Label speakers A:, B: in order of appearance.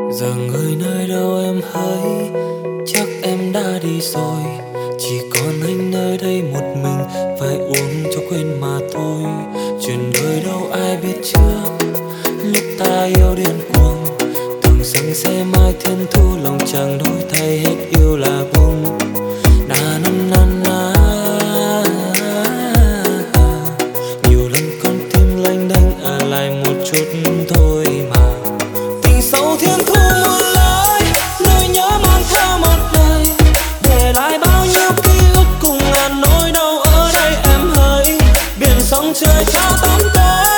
A: Giờ người nơi đâu em hỡi, chắc em đã đi rồi. Chỉ còn anh nơi đây một mình, phải uống cho quên mà thôi. Chuyện đời đâu ai biết trước, lúc ta yêu điên cuồng. Tưởng rằng sẽ mai thiên thu, lòng chẳng đổi thay, hết yêu là buông. Na na na na. Nhiều lần con tim lênh đênh, ở lại một chút thôi mà. Tình sâu thiên thu muôn lối, nỗi nhớ mang theo một đời, để lại bao nhiêu ký ức cùng ngàn nỗi đau ở đây em hỡi. Biển sông trời trao tắm tới.